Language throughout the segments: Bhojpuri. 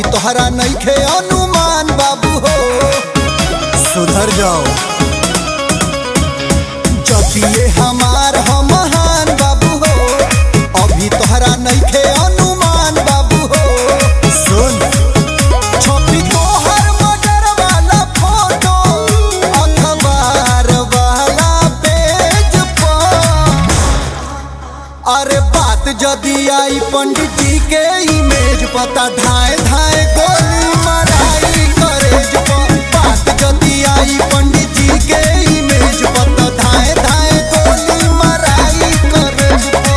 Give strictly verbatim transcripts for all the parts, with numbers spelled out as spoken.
अभी तोहरा नइखे अनुमान बाबू हो, सुधर जाओ। जब ये हमार हम महान बाबू हो, अभी तोहरा नइखे अनुमान बाबू हो। सुन छपी तोहर मर्डर वाला फोटो अखबार वाला पेज पर। अरे बात जदी आई पंडित जी के इमेज पता धाए धाए गोली माराई करेज पर। बात जदी आई पंडित जी के इमेज पता धाए धाए गोली माराई करेज पर।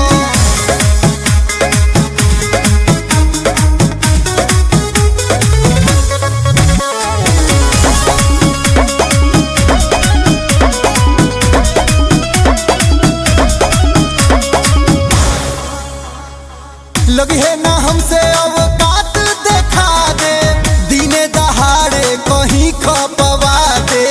लगी है ना हमसे अवकात देखा दे, दीने दहाड़े कहीं खपवा दे।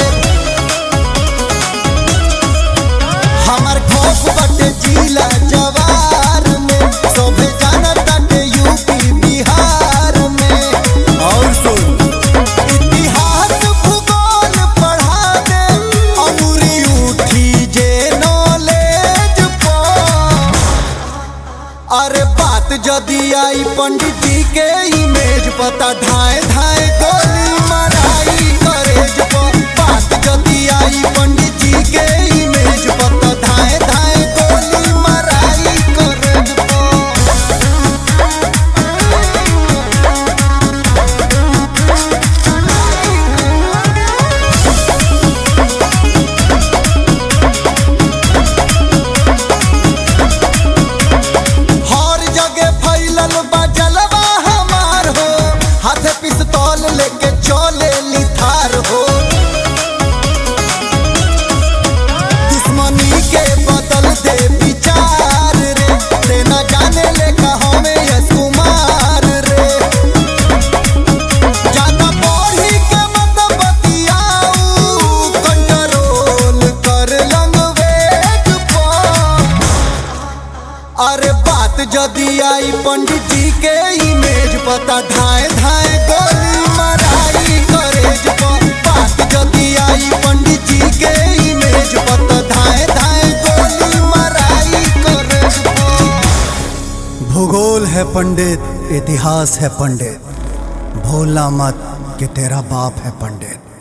हमार खौफ बटे जिला जवार में, सोभे जाना ताटे यूपी बिहार में। और सुन इतिहास भूगोल पढ़ा दे, अंगूरी उठी जे नॉलेज पर। अरे बात जदी आई पंडित जी के इमेज पता धाए धाए गोली माराई करेज पर। बात जदी आई पंडित जी के इमेज पता धाए धाए गोली माराई करेज पर। हर जगह फैलल बा जलवा हमार हो, हाथे पिस्तौल लेके चले लिथार हो। दुश्मनी के बदल दे विचार रे, तेना जाने ले हमें यश कुमार रे। ज्यादा बढ़ी के मत बतियाऊ, कंट्रोल कर लैंग्वेज पर। अरे बात जदी आई पंडित जी के इमेज पता धाए धाए गोली माराई करेज पर। बात जदी आई पंडित जी के इमेज पता धाए धाए गोली माराई करेज पर। भूगोल है पंडित, इतिहास है पंडित, भूलना मत कि तेरा बाप है पंडित।